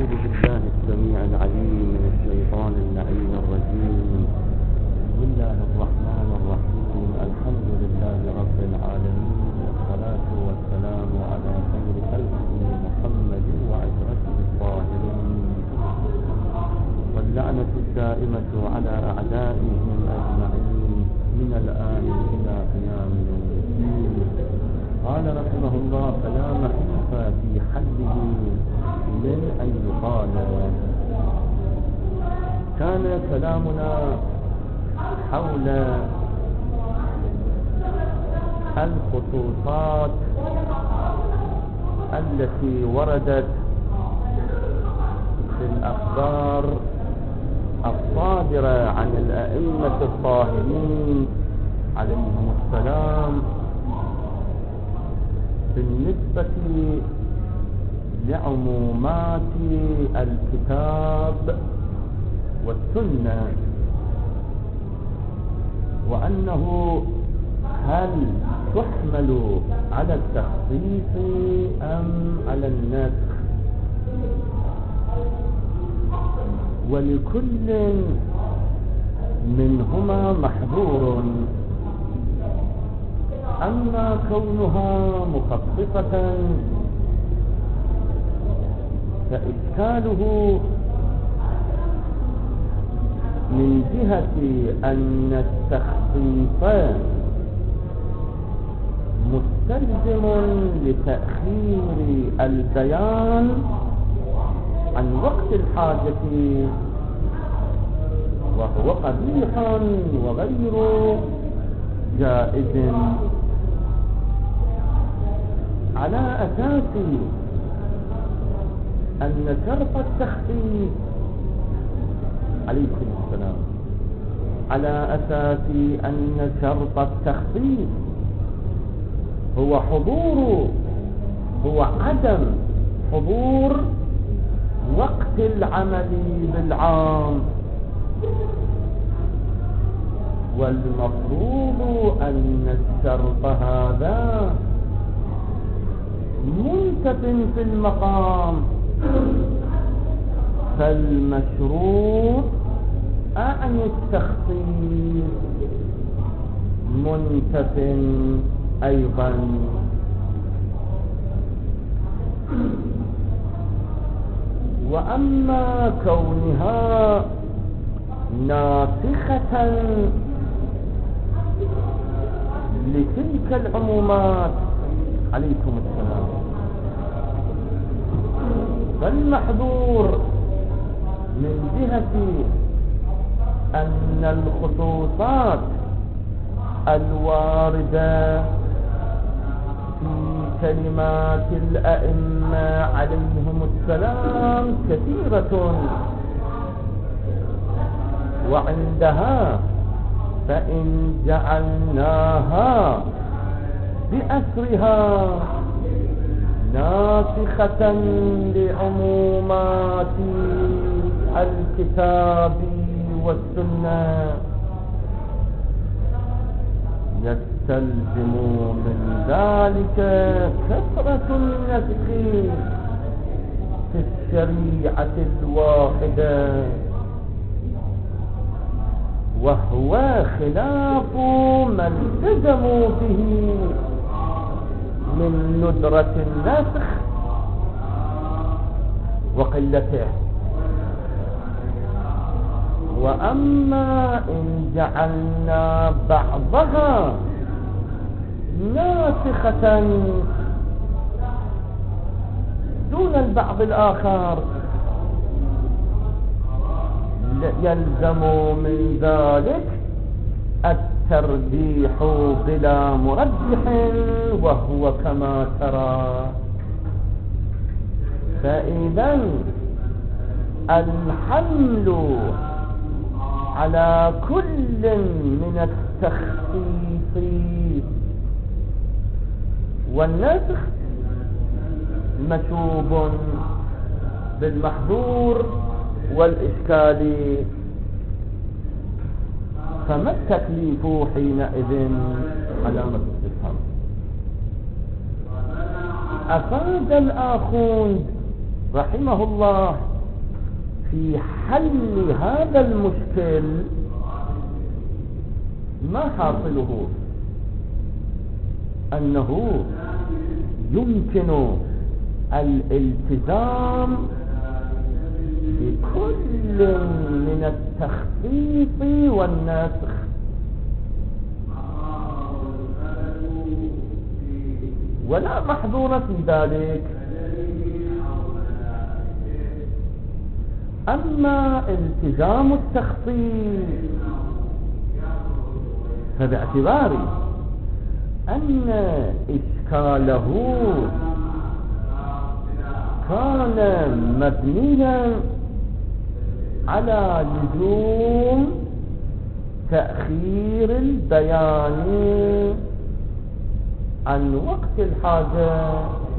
أعوذ بالله السميع العليم من الشيطان اللعين الرجيم. بسم الله الرحمن الرحيم. الحمد لله رب العالمين، والصلاة والسلام على خير خلقه محمد وعشرته الطاهرين، واللعنة الدائمة على أعدائهم أجمعين من الآن إلى قيام يوم الدين. قال رحمه الله: فلا محيط في حله من أن يقال. كان كلامنا حول الخصوصات التي وردت في الأخبار الصادرة عن الأئمة الطاهرين عليهم السلام بالنسبة لعمومات الكتاب والسنة، وأنه هل تحمل على التخصيص أم على النسخ، ولكل منهما محظور. أما كونها مخصصة فإشكاله من جهة أن التخصيص مستلزم لتأخير البيان عن وقت الحاجة، وهو قبيح وغير جائز، على أساس أن شرط التخصيص عليكم السلام على أساس أن شرط التخصيص هو عدم حضور وقت العمل بالعام، والمفروض أن الشرط هذا منتف في المقام، فالمشروط أعني التخصيص منتف أيضا. وأما كونها ناسخة لتلك العمومات عليكم السلام، فالمحظور من جهة أن الخصوصات الواردة في كلمات الأئمة عليهم السلام كثيرة، وعندها فإن جعلناها بأسرها ناسخة لعمومات الكتاب والسنة، يستلزم من ذلك كثرة النسخ في الشريعة الواحدة، وهو خلاف ما التزموا به من ندرة النسخ وقلته. وأما إن جعلنا بعضها ناسخة دون البعض الآخر يلزم من ذلك الترجيح بلا مرجح، وهو كما ترى. فإذا الحمل على كل من التخصيص والنسخ مشوب بالمحظور والإشكال، فما التكليف حينئذ؟ علامة استفهام. أفاد الآخوند رحمه الله في حل هذا المشكل ما حاصله؟ أنه يمكن الالتزام بكل من التخصيص والنسخ. ولا محظور في ذلك. أما التزام التخصيص فباعتبار أن إشكاله كان مبنيا على لزوم تأخير البيان عن وقت الحاجة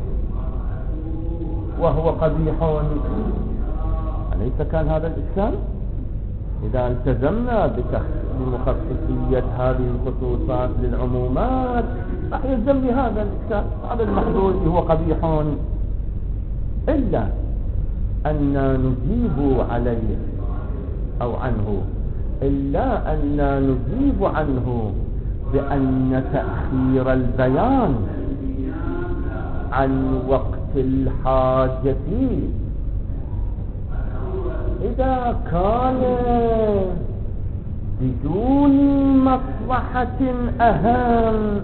وهو قبيح، أليس كان هذا الإشكال؟ إذا التزمنا بمخصصية هذه الخصوصات للعمومات راح يلزم بهذا الإشكال، هذا المحظور هو قبيح، إلا أن نجيب عليه أو عنه، إلا أن نجيب عنه بأن تأخير البيان عن وقت الحاجة إذا كان بدون مصلحة أهم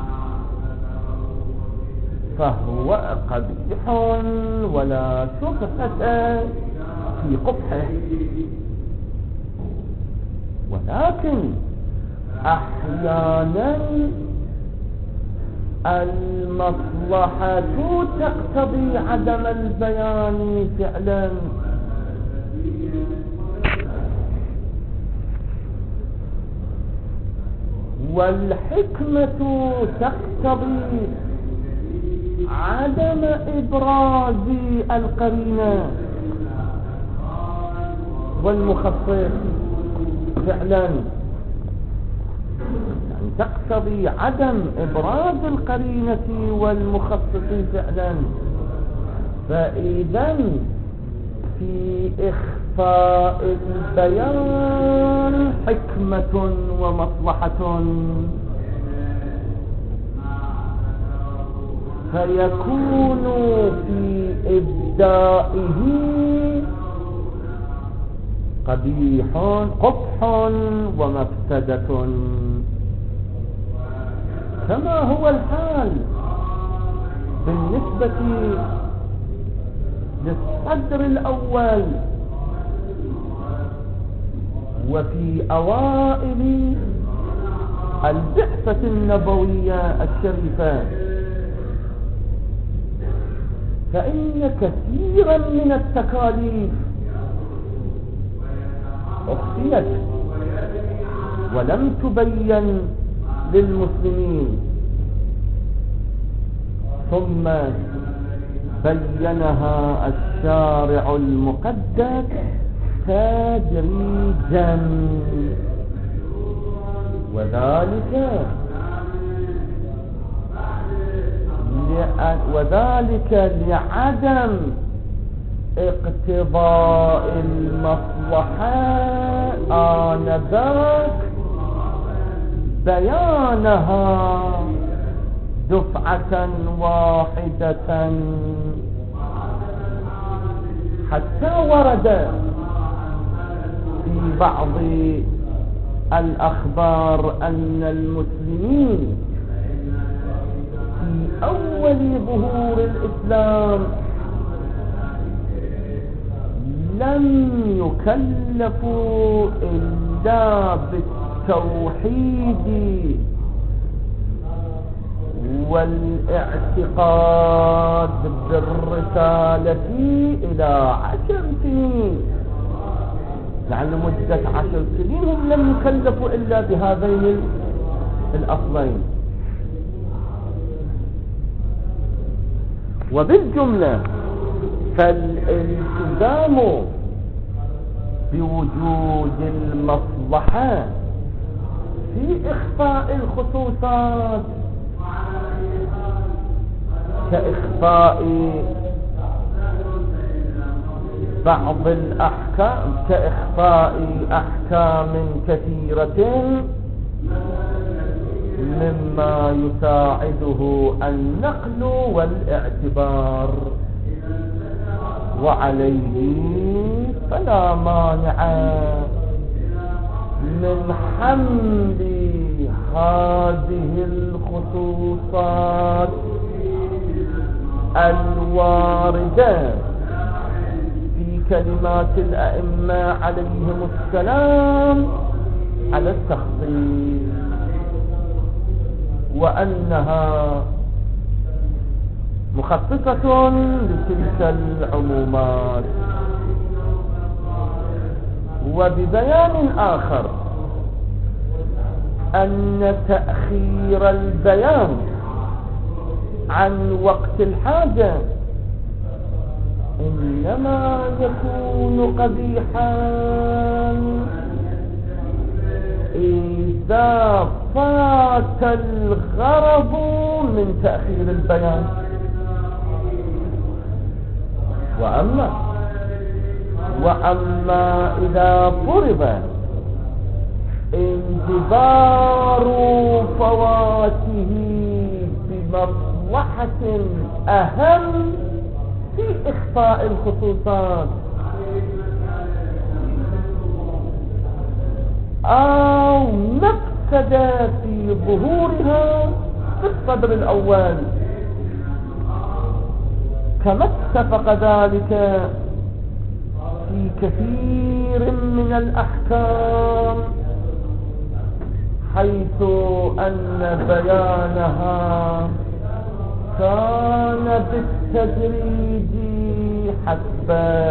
فهو قبيح ولا شبهة في قبحه. ولكن أحيانا المصلحة تقتضي عدم البيان فعلا، والحكمة تقتضي عدم إبراز القرينة والمخصص فعلا، يعني تقتضي عدم إبراز القرينة والمخصص فعلا. فإذا في إخفاء البيان حكمة ومصلحة، فيكون في إبدائه قبح ومفسدة، كما هو الحال بالنسبة للصدر الأول وفي أوائل البعثة النبوية الشريفة، فإن كثيرا من التكاليف أخفيت ولم تبين للمسلمين، ثم بينها الشارع المقدس تدريجا، وذلك لعدم اقتضاء المصلحة آنذاك بيانها دفعة واحدة، حتى ورد في بعض الأخبار أن المسلمين في أول ظهور الإسلام لم يكلفوا إلا بالتوحيد والاعتقاد بالرسالة إلى 10 سنين، يعني مدة 10 سنين هم لم يكلفوا إلا بهذين الأصلين. وبالجملة فالالتزام بوجود المصلحة في إخفاء الخصوصات كإخفاء بعض الأحكام كإخفاء أحكام كثيرة مما يساعده النقل والاعتبار، وعليه فلا مانع من حمل هذه الخصوصات الواردة في كلمات الأئمة عليهم السلام على التخصيص، وأنها مخصصة لتلك العمومات. وببيان آخر أن تأخير البيان عن وقت الحاجة إنما يكون قبيحا إذا فات الغرض من تأخير البيان. وأما إذا فرض انتظار فواته بمصلحة أهم في إخفاء الخصوصات أو مفسدة في ظهورها في الصدر الأول، كما اتفق ذلك في كثير من الأحكام، حيث أن بيانها كان بالتدريج حسب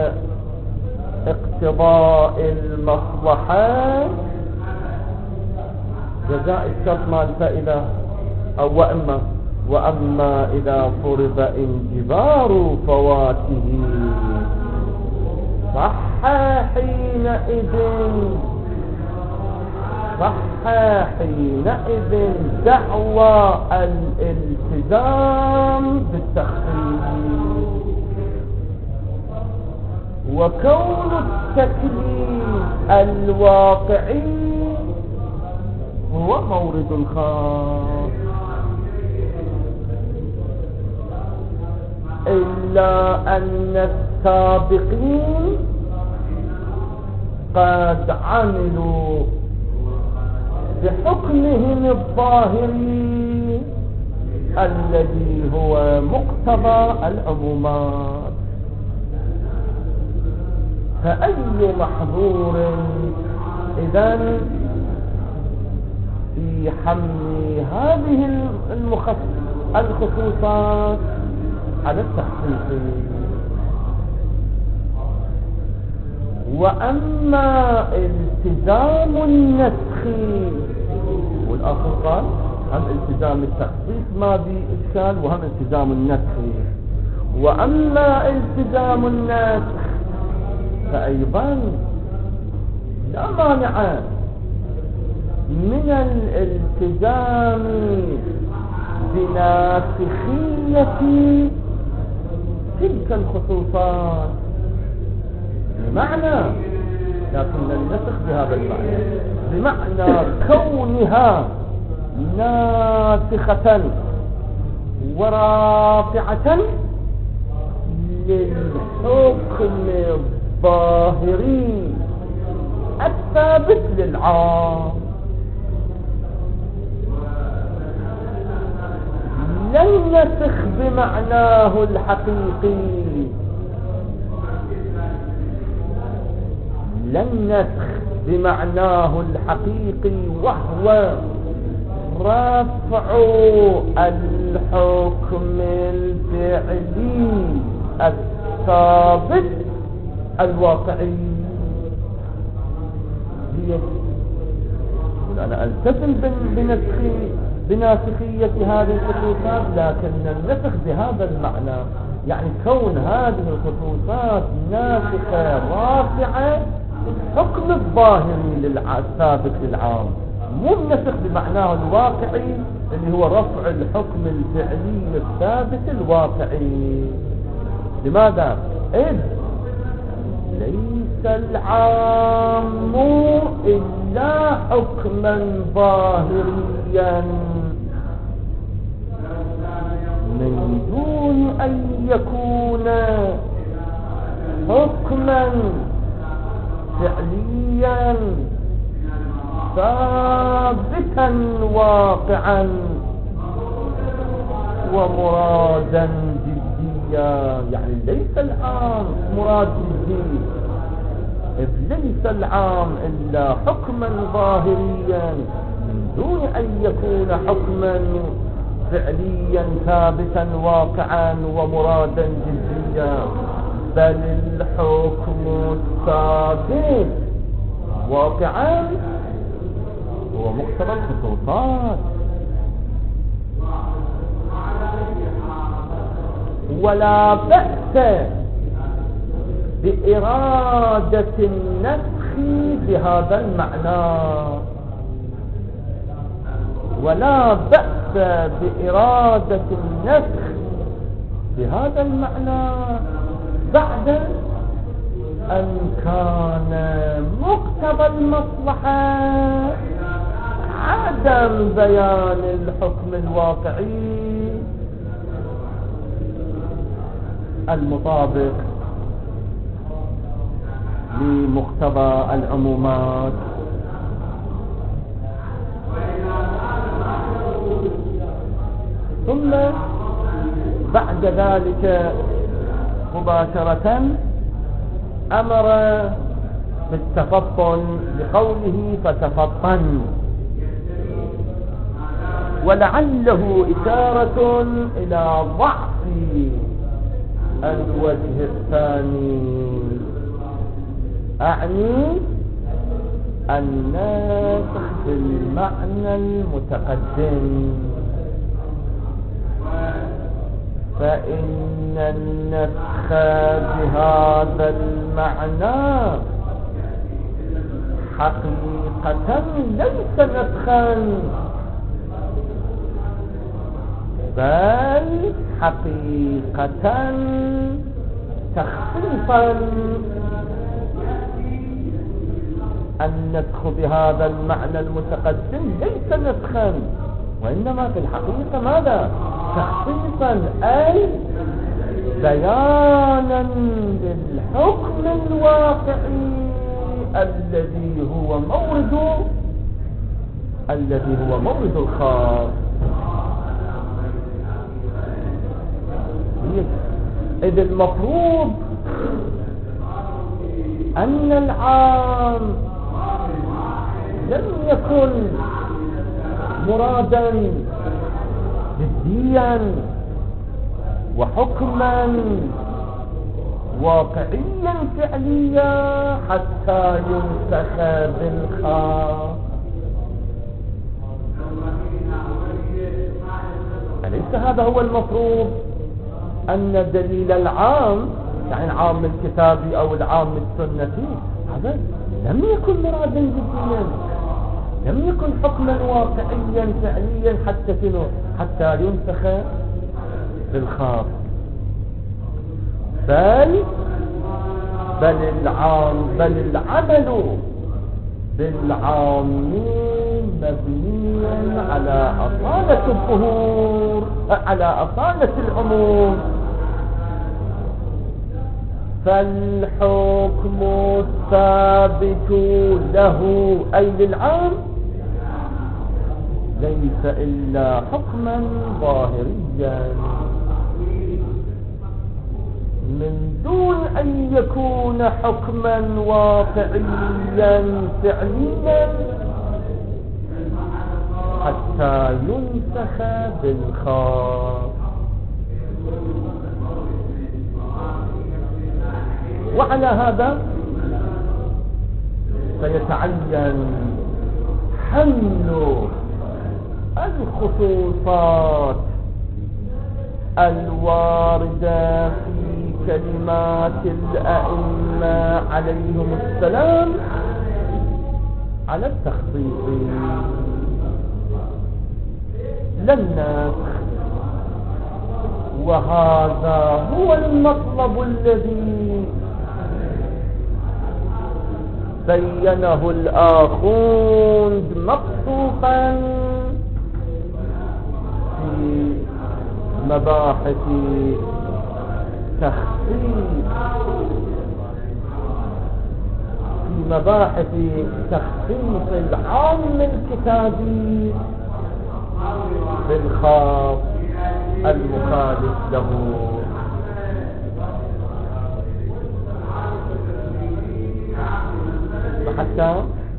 اقتضاء المصلحة، جزاء الشرط مع الفائدة، أو وأما إذا فرض انجبار فواته صح حينئذ دعوى الالتزام بالتخفيف، وكون التكليف الواقعي هو مورد الخاص، إلا أن السابقين قد عملوا بحكمهم الظاهري الذي هو مقتضى العمومات. فأي محظور إذن في حمل هذه الخصوصات على التخصيص؟ وأما التزام النسخ، والآخر قال هم التزام التخصيص ما بإشكال، وهم التزام النسخ. وأما التزام النسخ فأيضا لا مانع من الالتزام بناسخية تلك الخصوصات، بمعنى، لكن النسخ بهذا المعنى، بمعنى كونها ناسخة ورافعة للحكم الظاهري الثابت للعام، لا النسخ بمعناه الحقيقي، لا النسخ بمعناه الحقيقي، وهو رفع الحكم الفعلي الثابت الواقعي. أنا ألتزم بناسخية هذه الخصوصات، لكن النسخ بهذا المعنى يعني كون هذه الخصوصات ناسخة رافعة الحكم الظاهري الثابت للعام، مو النسخ بمعناه الواقعي اللي هو رفع الحكم الفعلي الثابت الواقعي. لماذا؟ إذ العام إلا حكما ظاهريا من دون أن يكون حكما فعليا ثابتا واقعا ومرادا جديا. يعني ليس العام مراد جدي، إذ ليس العام إلا حكما ظاهريا من دون أن يكون حكما فعليا ثابتا واقعا ومرادا جديا، بل الحكم الثابت واقعا هو مقتضى الخصوصات. ولا بأس بإرادة النسخ بهذا المعنى، ولا بأس بإرادة النسخ بهذا المعنى بعد أن كان مقتضى المصلحة عدم بيان الحكم الواقعي المطابق لمقتضى العمومات. ثم بعد ذلك مباشرة أمر بالتفطن بقوله فتفطن، ولعله إشارة إلى ضعف الوجه الثاني، أعني النسخ بالمعنى المتقدم، فإن النسخ بهذا المعنى حقيقة ليس نسخا، بل حقيقة تخفيفا. النسخ بهذا المعنى المتقدم ليس نسخا، وإنما في الحقيقة ماذا؟ تخفيفا، أي بيانا للحكم الواقعي الذي هو مورد الخاص. إذ المفروض أن العام لم يكن مرادا جديا وحكما واقعيا فعليا حتى ينسخ بالخاص. أليس هذا هو المفروض؟ أن دليل العام، يعني العام الكتابي أو العام السنتي، هذا لم يكن مرادا جديا، لم يكن حكما واقعيا فعليا حتى ينسخ بالخاص، بل العمل بالعام مبنيا على أصالة الظهور، على أصالة العموم. فالحكم الثابت له أي للعام ليس إلا حكما ظاهريا من دون أن يكون حكما واقعيا فعليا حتى ينسخ بالخاص. وعلى هذا سيتعين حمل الخصوصات الواردة في كلمات الأئمة عليهم السلام على التخصيص لا النسخ. وهذا هو المطلب الذي بينه الآخوند مبسوطا في مباحث تخصيص العام الكتابي بالخاص المخالف له. وحتى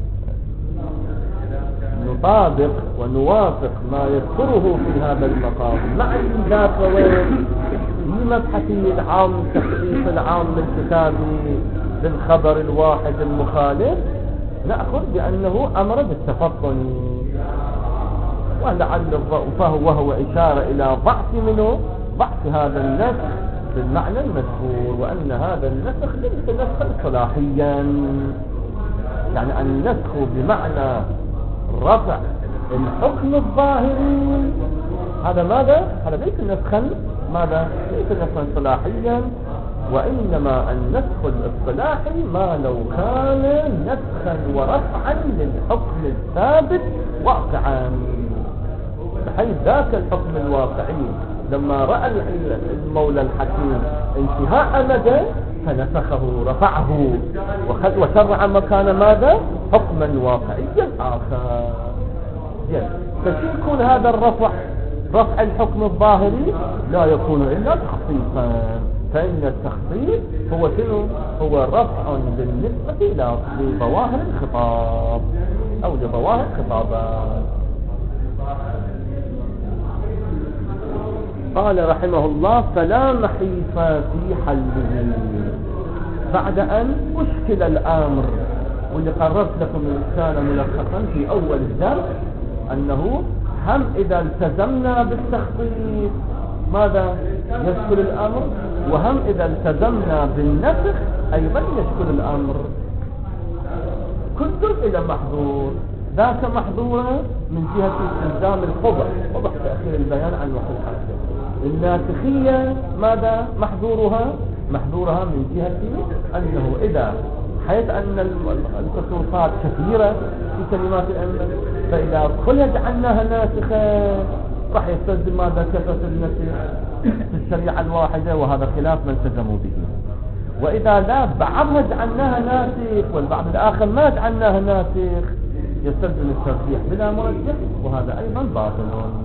نطابق ونوافق ما يذكره في هذا المقام مع ذاك في مبحث العام تخصيص العام الكتابي بالخبر الواحد المخالف، نأخذ بأنه أمر بالتفطن، وهو إشارة إلى ضعف هذا النسخ بالمعنى المذكور، وأن هذا النسخ ليس نسخا صلاحيا، يعني النسخ بمعنى رفع الحكم الظاهري هذا ماذا؟ هذا ليس نسخا ليس نسخا صلاحيا، وإنما النسخ الاصطلاحي ما لو كان نسخا ورفعا للحكم الثابت واقعا، بحيث ذاك الحكم الواقعي لما رأى المولى الحكيم انتهاء مدى فنسخه رفعه وشرع مكان ماذا؟ حكما واقعيا آخر. فكيف يكون هذا رفع الحكم الظاهري؟ لا يكون إلا تخصيصا، فإن التخصيص هو شنو؟ هو رفع بالنسبة لظواهر الخطاب أو لظواهر خطابات. قال رحمه الله: فلا محيص في حله بعد أن أشكل الأمر. واللي قررت لكم الإنسان ملخصا في أول الدرس أنه هم إذا التزمنا بالتخصيص ماذا يشكل الأمر، وهم إذا التزمنا بالنسخ أيضا يشكل الأمر. كل إلى محظور، ذاك محظورة من جهة التزام القبح تأخير البيان عن وقت الحاجة. الناسخية ماذا محظورها من جهة أنه إذا حيث أن التصرفات كثيرة في كلمات الأمر، فإذا كل جعلناها ناسخة راح يستلزم ماذا؟ كثرة النسخ في الشريعة الواحدة، وهذا خلاف ما التزموا به. وإذا لا بعضها جعلناها ناسخ والبعض الآخر ما جعلناها ناسخ يستلزم الترجيح بلا مرجح، وهذا أيضا باطل.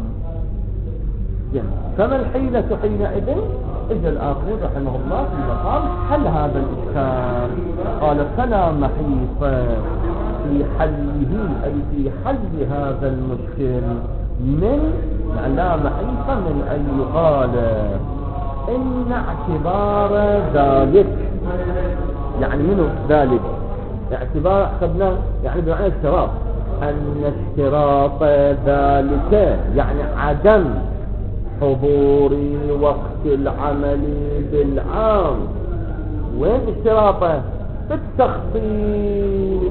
فما الحيلة حينئذ؟ إجا الآخر رحمه الله في مقام حل هذا الإشكال. قال: فلا محيص في حله، أي في حل هذا المشكل، يعني لا محيص من أن يقال إن اعتبار ذلك، يعني منه ذلك اعتبار أخذنا يعني بمعنى اشتراط، أن اشتراط ذلك يعني عدم حضور وقت العمل بالعام. وين اشتراطه؟ بالتخصيص.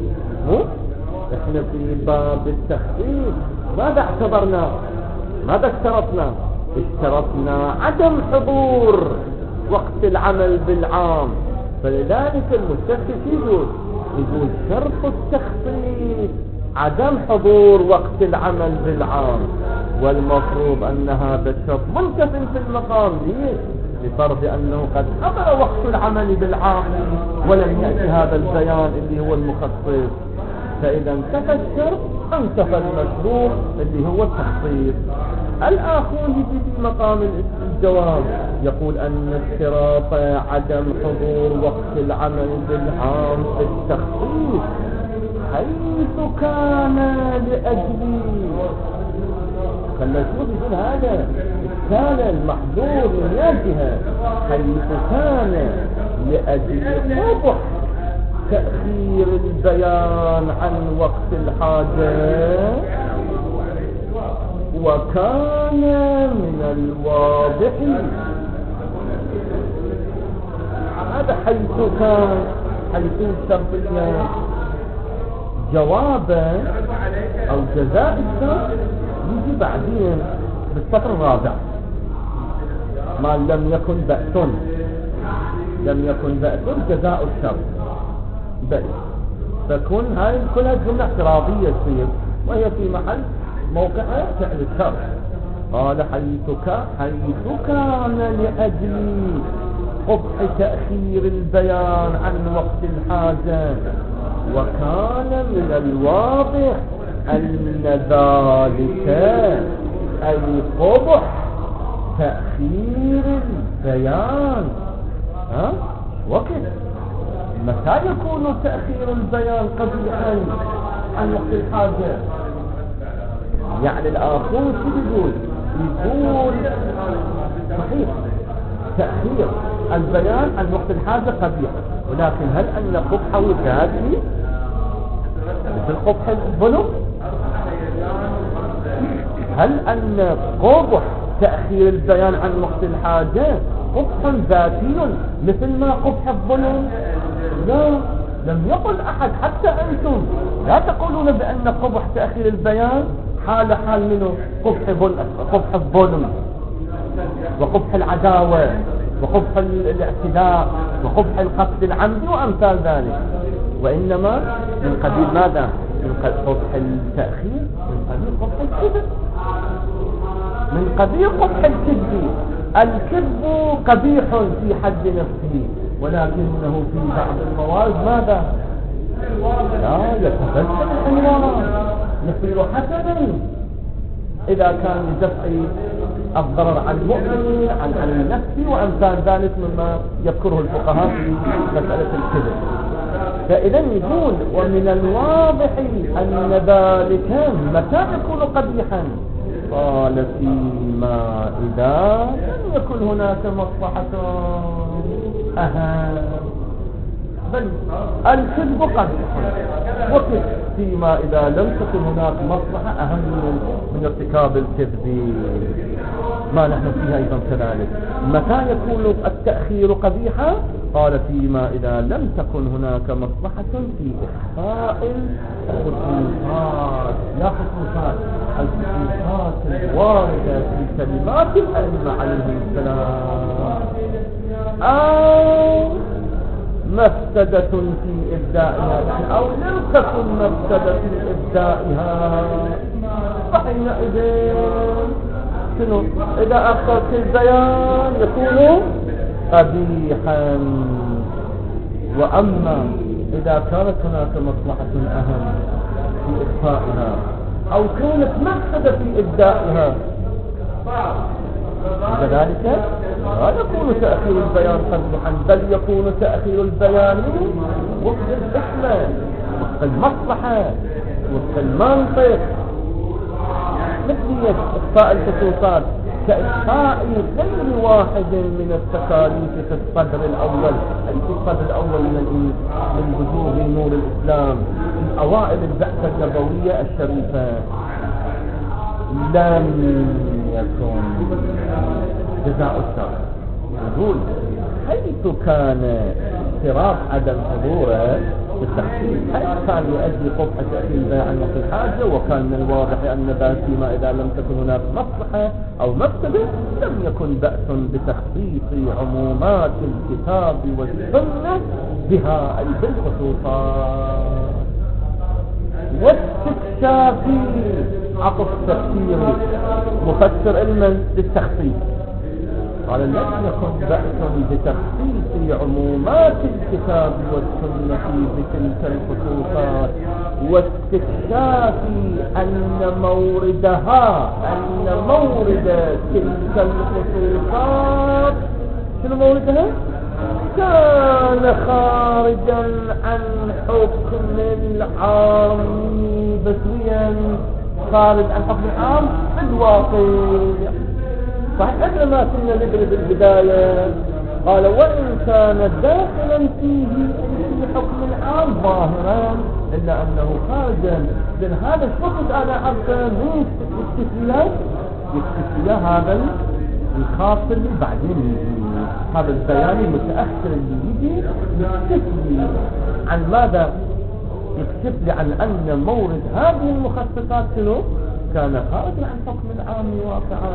احنا في باب التخصيص ماذا اعتبرنا؟ ماذا اشترطنا عدم حضور وقت العمل بالعام. فلذلك المستخدم يقول شرط التخصيص عدم حضور وقت العمل بالعام، والمفروض أن هذا الشرط منتف في المقام. ليه؟ لفرض أنه قد حضر وقت العمل بالعام ولم يأتي هذا البيان اللي هو المخصص، فإذا انتفى الشرط انتفى المشروع اللي هو التخصيص. الآخر يجي في مقام الجواب يقول أن اشتراط عدم حضور وقت العمل بالعام في التخصيص حيث كان لأجل، فالمشروط يقول هذا كان المحظور من جهة حيث كان لأجل قبح تأخير البيان عن وقت الحاجة، وكان من الواضح. هذا حيث كان، حيث الشرطية جوابا أو جزاء الشرط يجي بعدين بالسطر الرابع. ما لم يكن بأس جزاء الشرط بأس. فكون هاي كلها جملة اعتراضية تصير، وهي في محل موقعها فعل الشرط. قال حيث كان لأجل قبح تأخير البيان عن وقت الحاجة، وكان من الواضح أن ذلك أي قبح تأخير البيان وقت. متى يكون تأخير البيان قبيحا عن وقت الحاجة؟ يعني الآخر شو يقول صحيح تأخير البيان عن وقت الحاجة قبيح، ولكن هل أن قبحه ذاتي مثل قبح الظلم؟ هل أن قبح تأخير البيان عن وقت الحاجة قبح ذاتي مثل ما قبح الظلم؟ لا، لم يقل أحد، حتى أنتم لا تقولون بأن قبح تأخير البيان حال منه قبح الظلم وقبح العداوة وقبح الاعتداء وقبح القتل العمدي وأمثال ذلك، وإنما من قبيل ماذا؟ من قبح التأخير، من قبيل قبح الكذب، من قبيل قبح الكذب. الكذب قبيح في حد نفسه، ولكنه في بعض الموارد ماذا؟ لا يتبدل العنوان، يصير حسنا إذا كان لدفع الضرر عن المؤمن عن النفس وأمثال ذلك مما يذكره الفقهاء في مسألة الكذب. فإذا يقول ومن الواضح أن ذلك متى يكون قبيحا؟ قال فيما إذا لم يكن هناك مصلحة أهم، بل الكذب قبيح وكذب فيما إذا لم تكن هناك مصلحة أهم من ارتكاب الكذب، ما نحن فيها أيضا كذلك. متى يكون التأخير قبيحا؟ قال فيما إذا لم تكن هناك مصلحة في إخفاء الخصوصات، لا خصوصات، الخصوصات الواردة في كلمات الأئمة عليهم السلام، أو مفسدة في إبدائها، أو لم تكن مفسدة في إبدائها، فحينئذ شنو؟ إذا أخذت البيان يكون قبيحا. وأما إذا كانت هناك مصلحة أهم في إخفائها أو كانت مفسدة في إبدائها، كذلك لا يكون تأخير البيان قبيحا، بل يكون تأخير البيان وفق الحكمة، وفق المصلحة، وفق المنطق، مثل إخفاء الخصوصات كإخفاء غير واحد من التكاليف في الصدر الأول، أي في الصدر الأول من بزوغ نور الإسلام في أوائل البعثة النبوية الشريفة. لم يكن جزاء الشر، يقول حيث كان اضطراب عدم حضوره بالتخفيف، حيث كان يؤدي قبح تأخير البيع عن وقت الحاجة، وكان من الواضح أن ذلك فيما إذا لم تكن هناك مصلحة أو مفسدة لم يكن بأس بتخصيص عمومات الكتاب والسنة بها أي بالخصوصات، واستكشاف عطف تفسيري مفسر علما للتخصيص. قال لم يكن بأس بتخصيص عمومات الكتاب والسنة بتلك الخصوصات، واستكشاف أن مورد تلك الخصوصات، شنو موردها؟ كان خارجا عن حكم العام، بسويا خارج عن حكم العام في الواقع. صحيح احنا ما كنا ندري بالبداية، قال وإن كان داخلا فيه في حكم العام ظاهرا إلا أنه خارجا، لأن هذا الشخص أنا عبده من يكتفي هذا الخاص اللي بعدين هذا البيان المتأخر اللي يجي يكتفي عن ماذا؟ يكتفي عن أن مورد هذه المخصصات شنو؟ كان خارج عن حكم العام واقعا.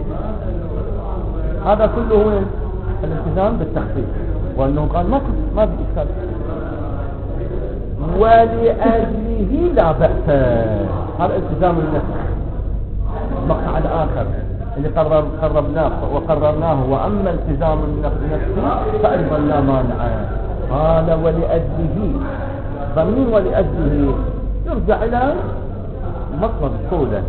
هذا كله وين؟ الالتزام بالتخفيف، وأنه قال ما في إشكال ولأجله لا بأس. هذا التزام النسخ. المقطع الآخر اللي قررناه وأما التزام النفس فأيضا لا مانع. قال ولأجله، ضمير ولأجله يرجع إلى مطلب قوله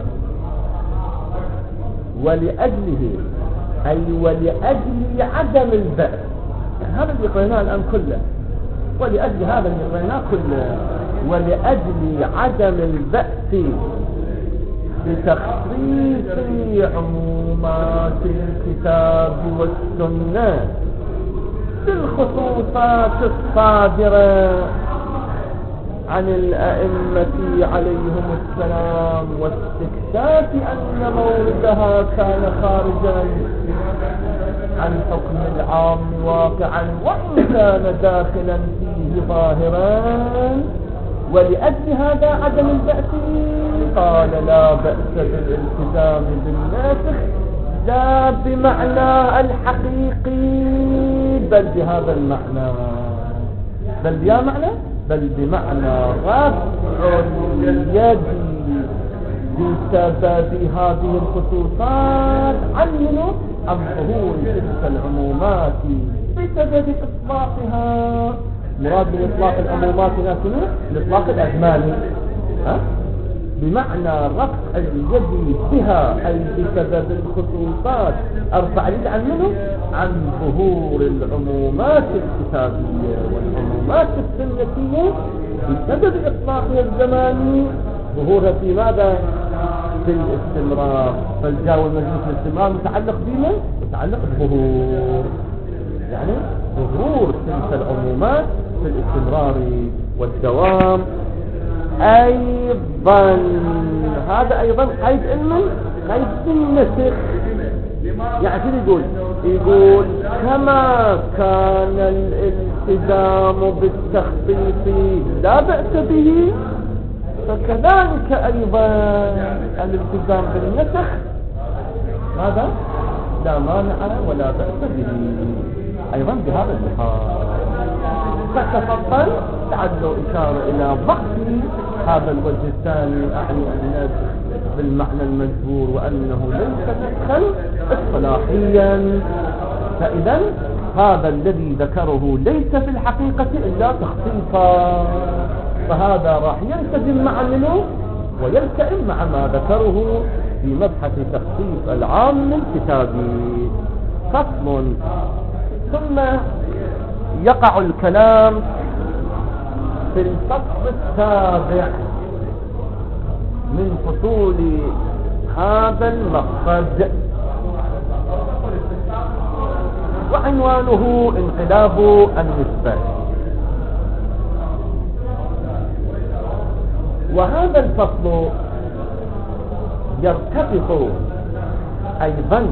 ولأجله، أي ولأجل عدم البأس. يعني هذا اللي قريناه الآن كله، ولأجل هذا اللي قريناه كله، ولأجل عدم البأس بتخصيص عمومات الكتاب والسنة بالخصوصات الصادرة عن الأئمة عليهم السلام، واستكشاف أن موردها كان خارجا عن حكم العام واقعا وإن كان داخلا فيه ظاهرا. ولأجل هذا عدم البأس قال لا بأس بالالتزام بالناسخ، لا بمعنى الحقيقي بل بهذا المعنى، بل بها معنى، بل بمعنى رفع اليد بسبب هذه الخصوصات عن ظهور تلك العمومات بسبب إطلاقها. مراد من إطلاق العمومات هنا الإطلاق الأزماني، بمعنى رفع اليد بها أي بسبب الخصوصات، أرفع اليد عن منه؟ عن ظهور العمومات الكتابية والعمومات السنتية بسبب إطلاقها الزماني. ظهورها في ماذا؟ في الاستمرار. فالجاء والمجلس الاستمرار متعلق بما؟ متعلق بظهور، يعني ظهور تلك العمومات في الاستمرار والدوام. أيضا هذا أيضا قيد علمي، قيد النسخ. يعني شو يقول كما كان الالتزام بالتخصيص لا بأس به، فكذلك أيضا الالتزام بالنسخ هذا لا مانع ولا بأس به أيضا بهذا اللحاظ. فتفضل لعله إشارة إلى ضعف هذا الوجه الثاني، أعني النسخ بالمعنى المجبور وأنه ليس نسخا اصطلاحيا. فإذا هذا الذي ذكره ليس في الحقيقة إلا تخصيصا، فهذا راح يلتزم مع منه ويلتئم مع ما ذكره في مبحث تخصيص العام الكتابي. فصل. ثم يقع الكلام في الفصل السابع من فصول هذا المقصد، وعنوانه انقلاب النسبة. وهذا الفصل يرتبط أيضا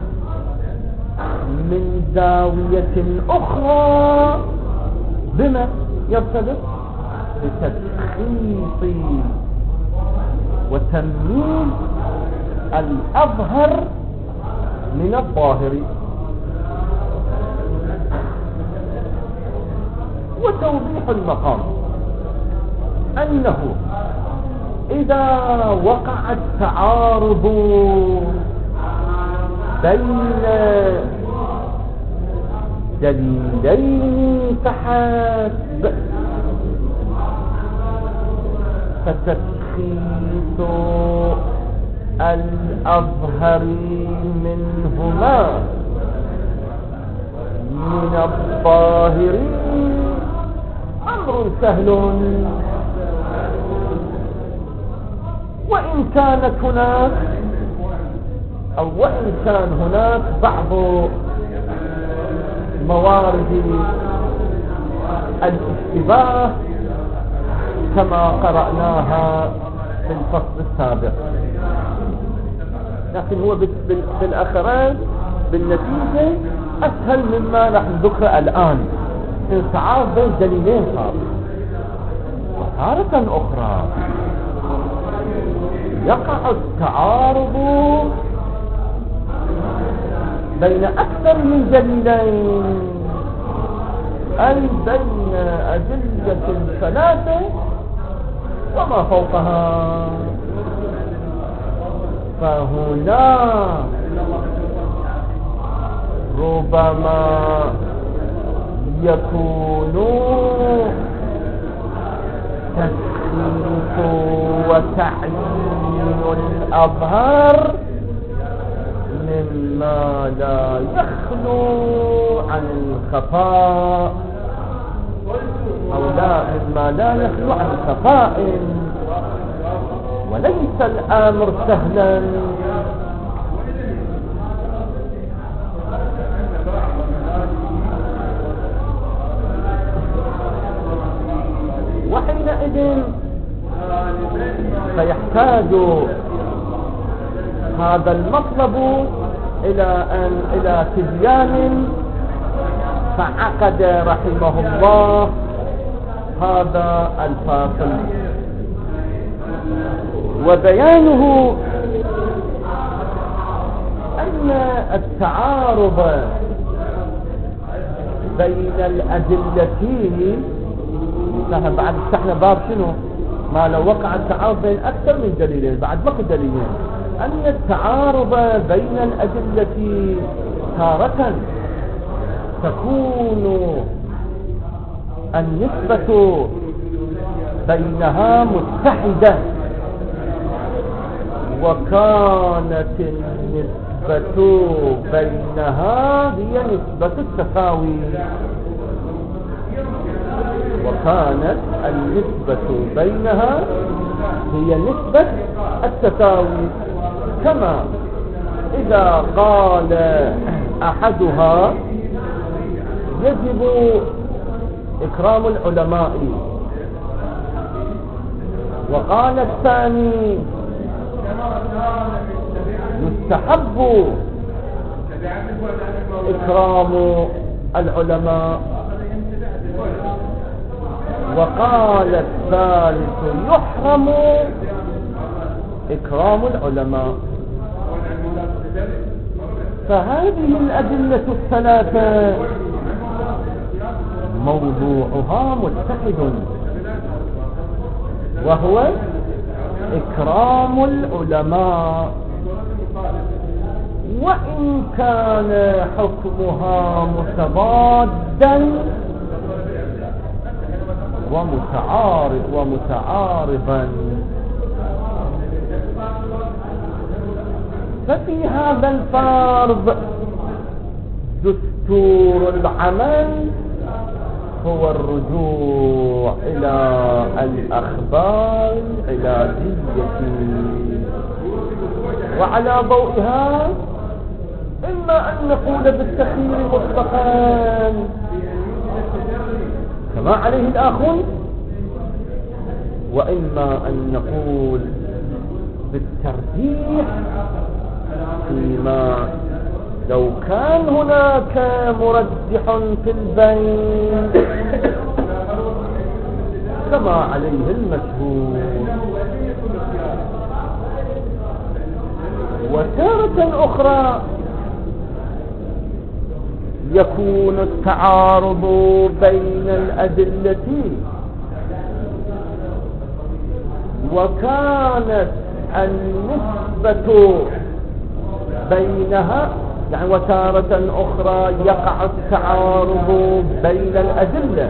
من زاوية أخرى بما يرتبط بتشخيص وتمييز الأظهر من الظاهر، وتوضيح المقام أنه إذا وقع التعارض بين دليلين فحسب فتشخيص الأظهر منهما من الظاهر أمر سهل، وإن كانت هناك أو وإن كان هناك بعض موارد الاشتباه كما قرأناها في الفصل السابق، لكن هو بالأخرين بالنتيجة أسهل مما نحن ذكر الآن. انتعارض بين دليلين صار، وتارة أخرى يقع التعارض بين أكثر من دليلين، أي بين أدلة ثلاثة وما فوقها. فهنا ربما يكون تسليط وتعيين الأظهر مما لا يخلو عن الخفاء، أو لا مما لا يخلو عن خفاء، وليس الأمر سهلا. وحينئذ فيحتاج هذا المطلب إلى تبيان، فعقد رحمه الله هذا الفاصل، وبيانه أن التعارض بين الأدلتين، بعد افتحنا باب شنو ما لو وقع التعارض بين أكثر من دليلين، بعد بقي دليلين، أن التعارض بين الأدلة تارة تكون النسبة بينها متحدة، وكانت النسبة بينها هي نسبة التساوي، وكانت النسبة بينها هي نسبة التساوي. كما إذا قال أحدها يجب إكرام العلماء، وقال الثاني يستحب إكرام العلماء، وقال الثالث يحرم إكرام العلماء، فهذه الأدلة الثلاثة موضوعها متحد، وهو إكرام العلماء، وإن كان حكمها متضادا ومتعارضا. ففي هذا الفرض دستور العمل هو الرجوع إلى الأخبار العلاجية، وعلى ضوئها إما أن نقول بالتخيير مطلقا كما عليه الآخر، وإما أن نقول بالترجيح فيما لو كان هناك مرجح في البين كما عليه المشهور. وتارة أخرى يكون التعارض بين الأدلة وكانت النسبة بينها، يعني وتارة أخرى يقع التعارض بين الأدلة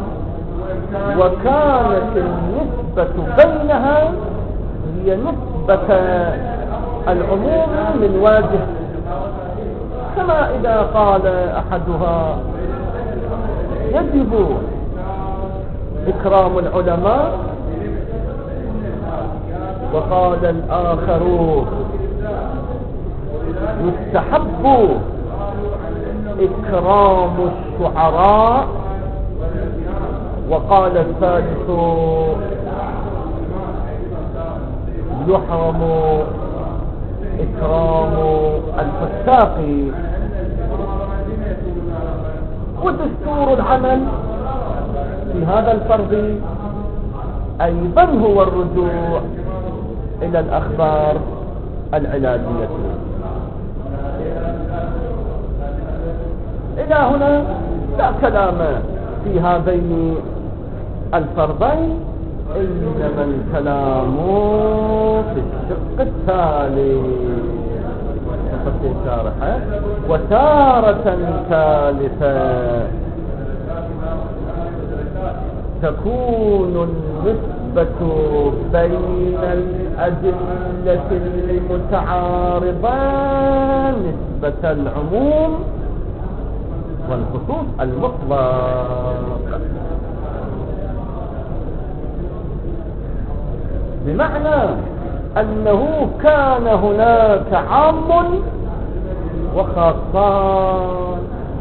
وكانت النسبة بينها هي نسبة العموم من واجه، كما إذا قال أحدها يجب إكرام العلماء وقال الآخر يستحب إكرام الشعراء، وقال الثالث يحرم إكرام الفساق. ودستور العمل في هذا الفرض أيضا هو الرجوع إلى الأخبار العلاجية. إلى هنا لا كلام في هذين الفرضين، إنما الكلام في الشق الثالث وتارة ثالثة تكون النسبة بين الأدلة المتعارضة نسبة العموم والخصوص المطلق، بمعنى أنه كان هناك عام وخاصان.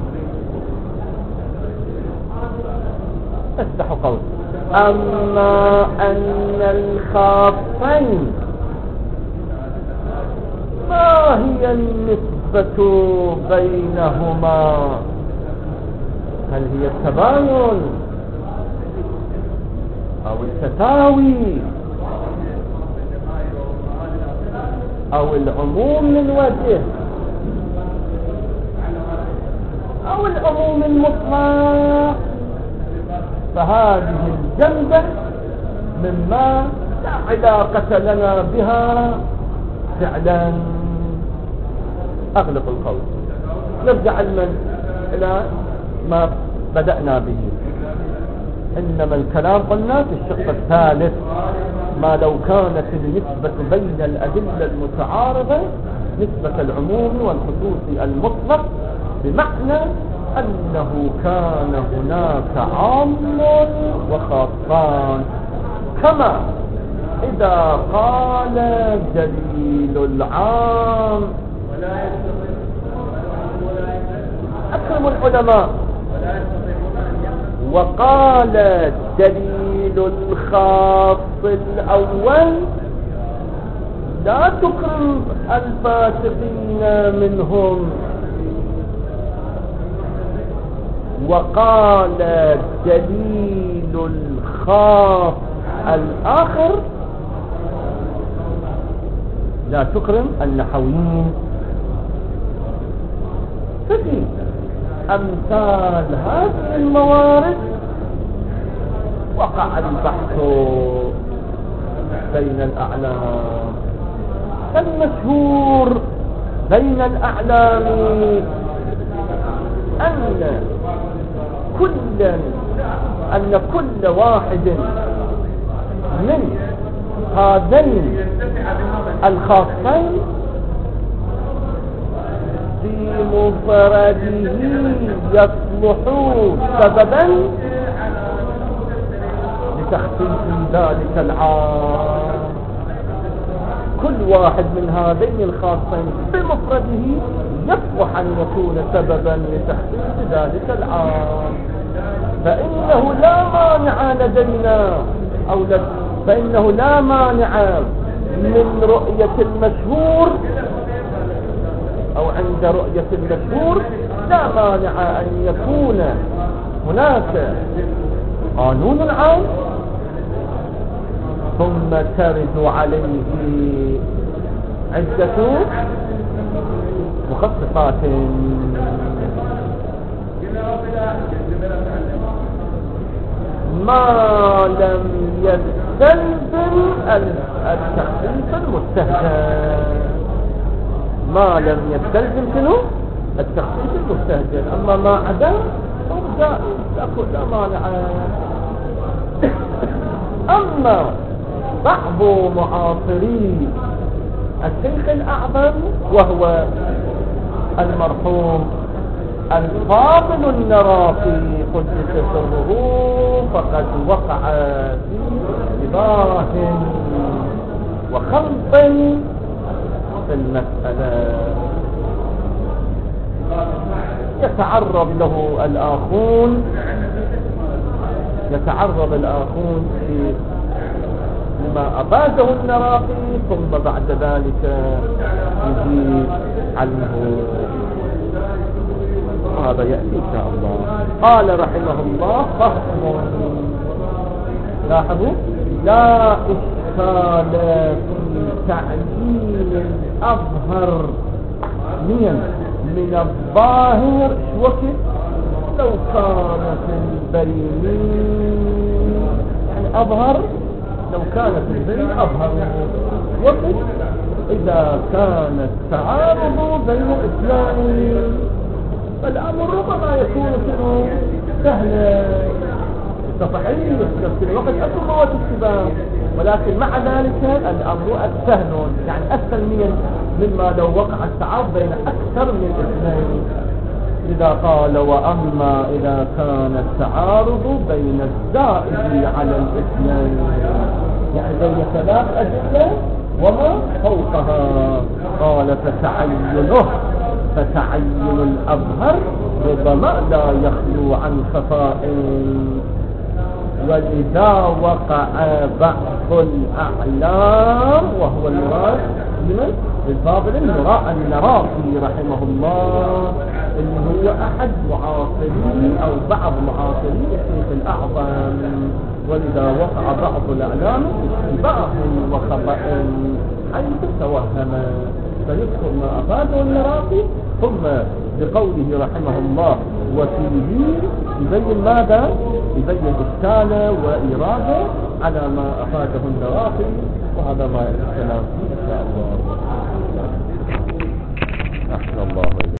افتح قول أما أن الخاصين ما هي النسبة بينهما؟ هل هي التباين أو التساوي أو العموم من وجه أو العموم المطلق؟ فهذه الجنبة مما لا علاقة لنا بها فعلا. أغلق القول. نرجع إلى ما بدأنا به. إنما الكلام قلنا في الشق الثالث ما لو كانت النسبة بين الأدلة المتعارضة نسبة العموم والخصوص المطلق، بمعنى أنه كان هناك عام وخاصان، كما إذا قال دليل العام أكرم العلماء وقال دليل الخاص الأول لا تكرم الفاسقين منهم، وقال دليل الخاص الآخر لا تكرم النحويين. ففي أمثال هذه الموارد وقع البحث بين الأعلام. المشهور بين الأعلام أن كل واحد من هذين الخاصين في مفرده يصلح سببا لتخصيص ذلك العام. كل واحد من هذين الخاصين بمفرده يصلح أن يكون سببا لتخصيص ذلك العام، فإنه لا مانع لدينا فإنه لا مانع من رؤية المشهور أو عند رؤية المشهور لا مانع أن يكون هناك قانون عام ثم ترد عليه عدة مخصصات. ما لم يستلزم التخصيص المستهجن، ما لم يستلزم شنو؟ التخصيص المستهجن. أما ما عدا فهو جائز، أقول لا مانع. أما بعض معاصري الشيخ الأعظم وهو المرحوم الفاضل النرافي قدس سره، فقد وقع في اشتباه وخلط في المسألة يتعرض له الآخون في لما أباده النرافي، ثم بعد ذلك يجيب عنه. هذا يأتي إن شاء الله. قال رحمه الله فهم. لاحظوا لا إشكال في تعيين الأظهر من الظاهر. شو وقت لو كانت البين يعني أظهر، لو كانت البين أظهر، وقت إذا كان التعارض بين اثنين فالأمر ربما يكون سهلا صحيح في نفس الوقت أكثر مواد اشتباه، ولكن مع ذلك الأمر سهل يعني أسهل مما لو وقع التعارض بين أكثر من اثنين. إذا قال وأما إذا كان التعارض بين الزائد على الاثنين يعني بين ثلاث أدلة وما فوقها، قال فتعين الأظهر ربما لا يخلو عن خفاء. وإذا وقع بعض الأعلام وهو المراد من الفاضل النراقي رحمه الله اللي هو أحد معاصرين أو بعض معاصرين الشيخ الأعظم، وإذا وقع بعض الأعلام اشتباه وخطأ حيث توهم فيذكر ما أفاده النراقي ثم بقوله رحمه الله وفيه يبين ماذا؟ يبين إشكاله وإراده على ما أفاده النراقي، وهذا ما الكلام فيه إن شاء الله. أحسن الله إليك.